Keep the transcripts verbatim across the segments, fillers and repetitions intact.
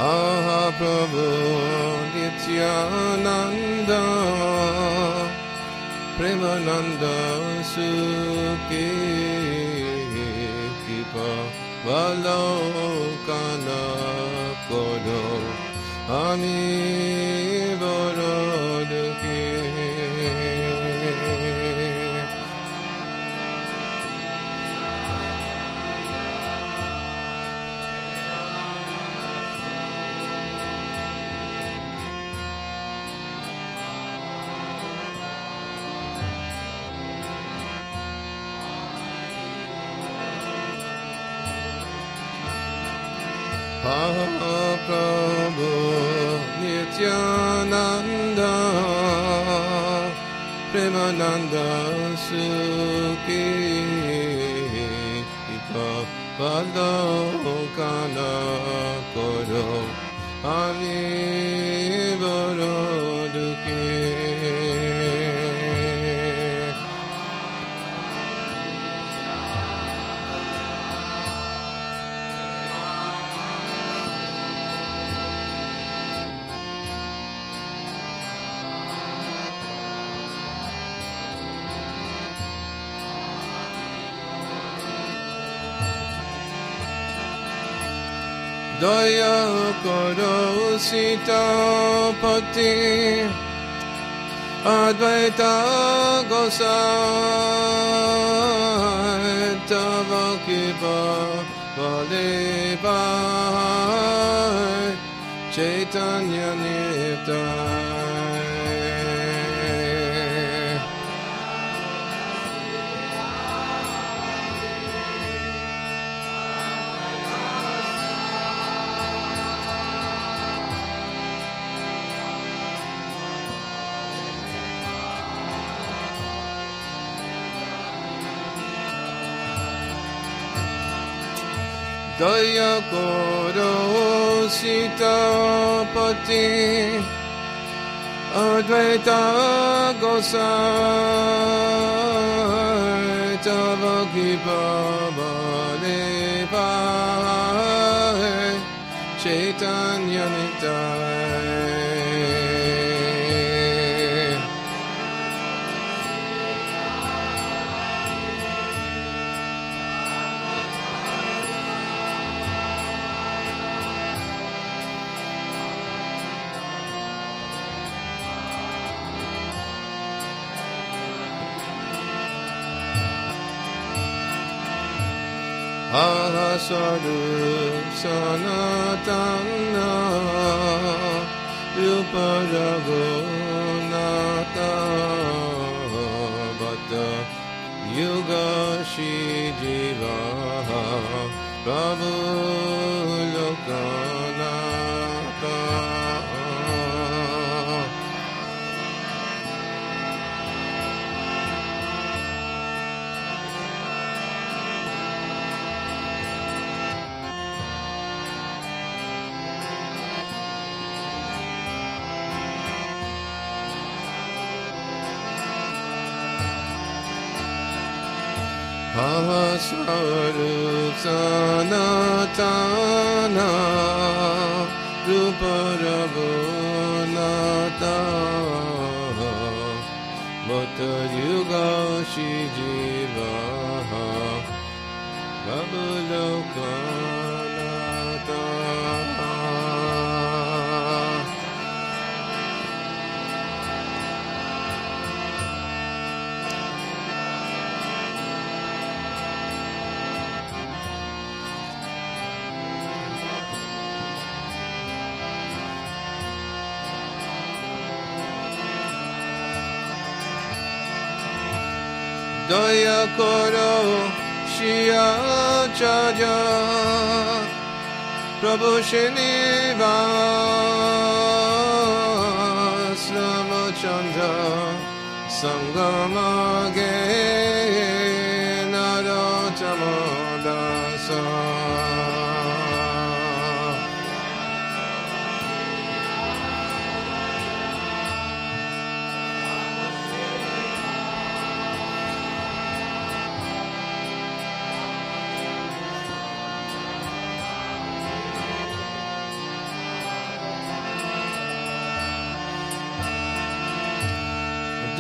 Mahaprabhu Nityananda Premananda Sukhi Kipa Valokana Kodo Ami Varodaki Mahaprabhu Nityananda Premananda Sukhi Kipa Valokana Kodo Ami Varodaki Daya Karo Sitapati Advaita Gosai Tava Kipa Valibai Chaitanya Nittai Daya Koro Sitapati Advaita Gosai Tava Kipa Valibai Chaitanya Nittai Ahaswarup Sanatana Rupa Raghunatha Bhatta Yuga Shri Jiva Prabhu Lokanatha Ahaswarup Sanatana Rupa Raghunatha Bhatta Yuga Shri Jiva Prabhu Lokanatha Daya Koro Shri Acharya Prabhu Srinivas Ramachandra Sangamage Narottama Dasa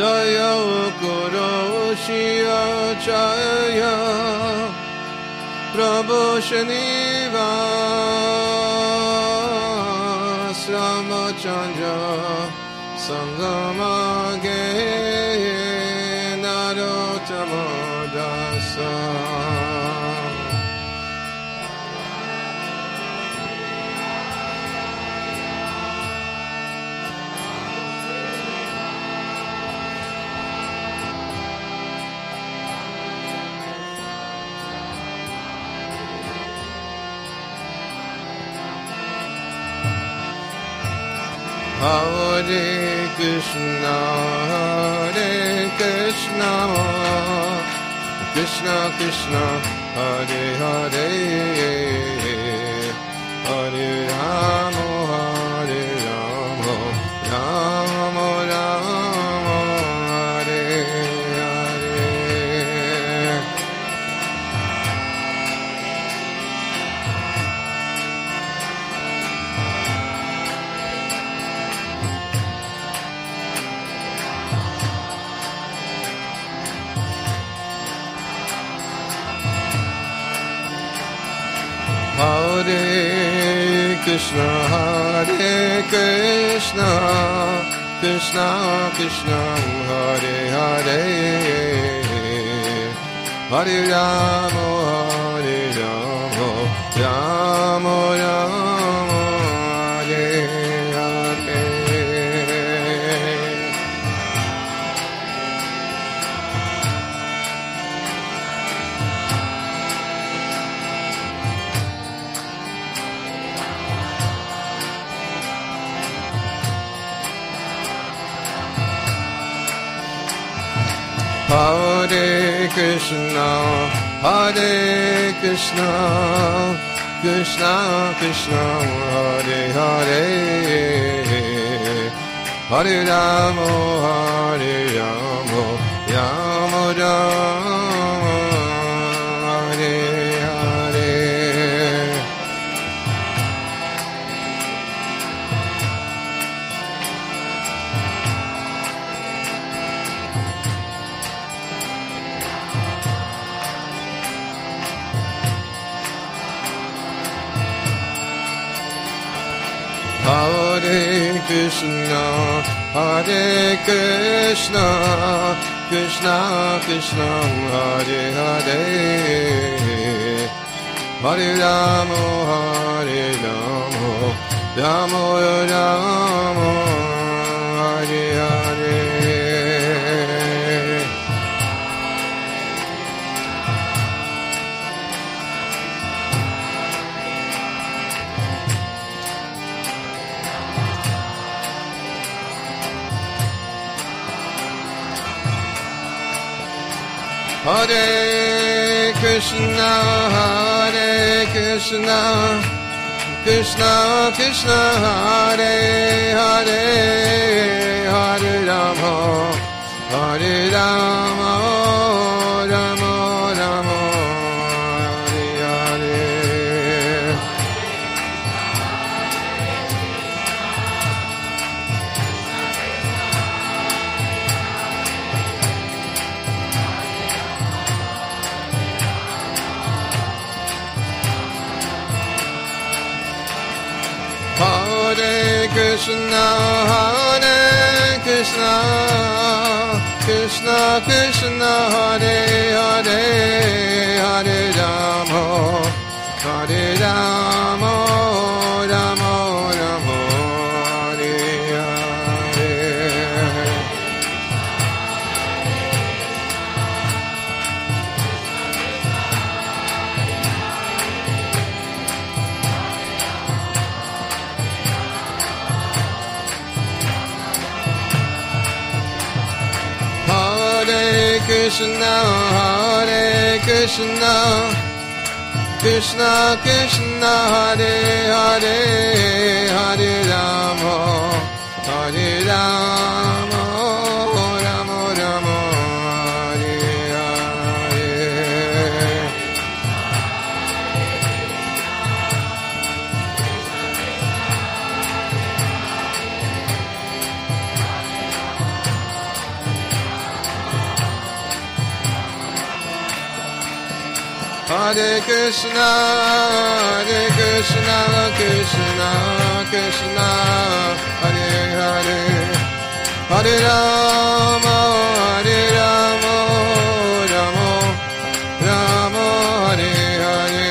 Jaya Guru Shya Jaya Prabhu Srinivas Ramachandra Sangamage Narottama Dasa Hare Krishna, Hare Krishna, Krishna Krishna, Hare Hare, Hare Rama, Hare Rama, Rama Rama, Hare Hare. Hare Krishna, Hare Krishna, Krishna Krishna, Hare Hare, Hare Rama, Hare Rama, Rama Rama, Hare Hare. Hare Krishna, Hare Krishna, Krishna Krishna, Hare Hare, Hare Rama, Hare Rama, Rama Rama, Hare Hare. Hare Krishna, Hare Krishna, Krishna Krishna, Hare Hare, Hare Rama, Hare Rama, Rama Rama, Hare Hare. Hare Krishna, Hare Krishna, Krishna Krishna, Hare Hare, Hare Rama, Hare Rama, Rama Rama, Hare Hare. Hare Krishna, Hare Krishna, Krishna Krishna, Hare Hare, Hare Rama, Hare Rama, Rama Rama, Hare Hare. Hare Krishna, Hare Krishna, Krishna Krishna, Hare Hare, Hare Rama, Hare Rama, Rama Rama, Hare Hare. Hare Krishna, Hare Krishna, Krishna, Krishna, Hare Hare, Hare Rama, Hare Rama, Rama, Rama, Hare Hare.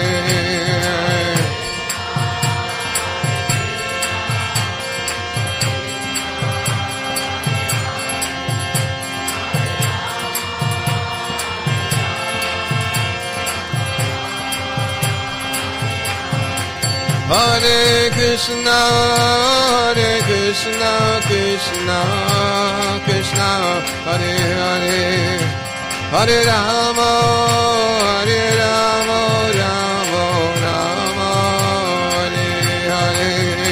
Hare Krishna, Hare Krishna, Krishna, Krishna, Hare Hare, Hare Rama, Hare Rama, Rama, Rama, Hare Hare.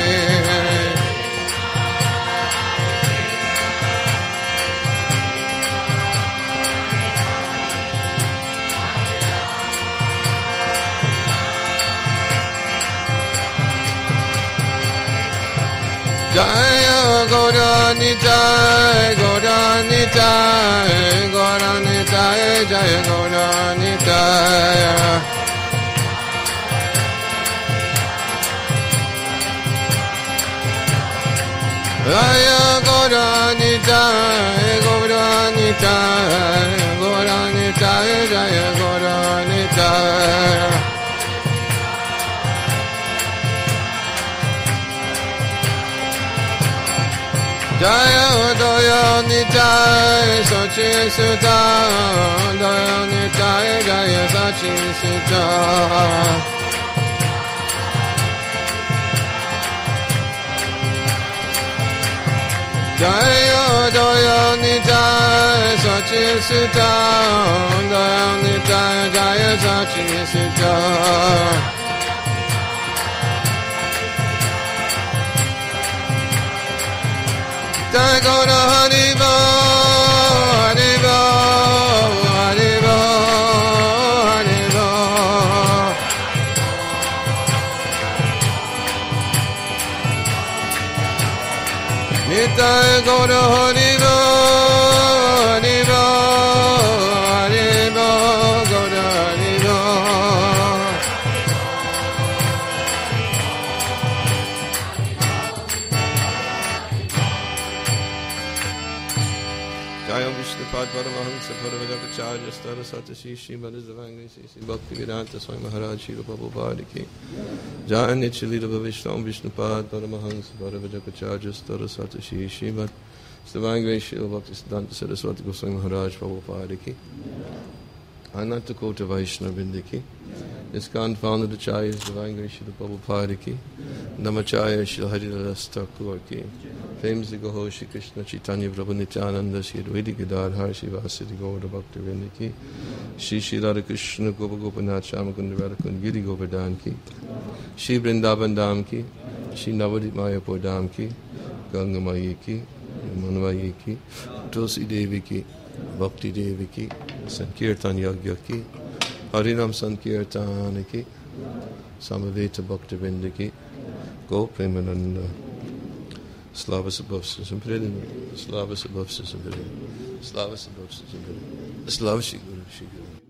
Jaya Gauranitai, Gauranitai, Gauranitai, Jaya Gauranitai. Jaya Gauranitai, Gauranitai, Gauranitai, Jaya Gauranitai. Jaya Daya Nitai Sachi Sutta, Daya Nitai Jaya Sachi Sutta. Jaya Daya Nitai Sachi Sutta, Daya Nitai Jaya Sachi Sutta. Jai Gaura Haribo, Haribo, Haribo, Haribo. Nitai Gaura Haribo, Haribo, Haribo, Gaura Haribo. Jaya Vishnupad Paramahansa Paravadakacharya Stara Satashi Srimad Divine Sri Bhakti Vedanta Swami Maharaj Shri Prabhupada Ki Jaya Nityalila Vishnu Vishnupad Paramahansa Paravadakacharya Stara Satashi Srimad Divine Shri Bhakti Siddhanta Saraswati Goswami Maharaj Prabhupada Ki Ananta Kota Vaishnava Vindiki ISKCON founder Acharyas Divine Grace Shri Prabhupada Ki Namacharya Shri Haridas Thakur Ki Famous Gaho Shri Krishna Chaitanya Prabhu Nityananda Shri Advaita Gadadhar Shri Vasudeva Gaura Bhakta Vrinda Ki Shri Shri Radha Krishna Gopa Gopanath Shamakunda Radhakund Giri Govardhan Ki Shri Vrindavan Dham Ki Shri Navadip Mayapur Dham Ki Ganga Maya Ki Manmaya Ki Tulsi Devi Ki Bhakti Devi Ki Sankirtan Yagya Ki Harinam Sankirtan Ki Samaveta Bhakta Vrinda Ki Go Premananda Slava Sabhavsa Sampradin, Slava Sabhavsa Sampradin, Slava Sabhavsa Sampradin, Slava Shri Guru Shri Guru.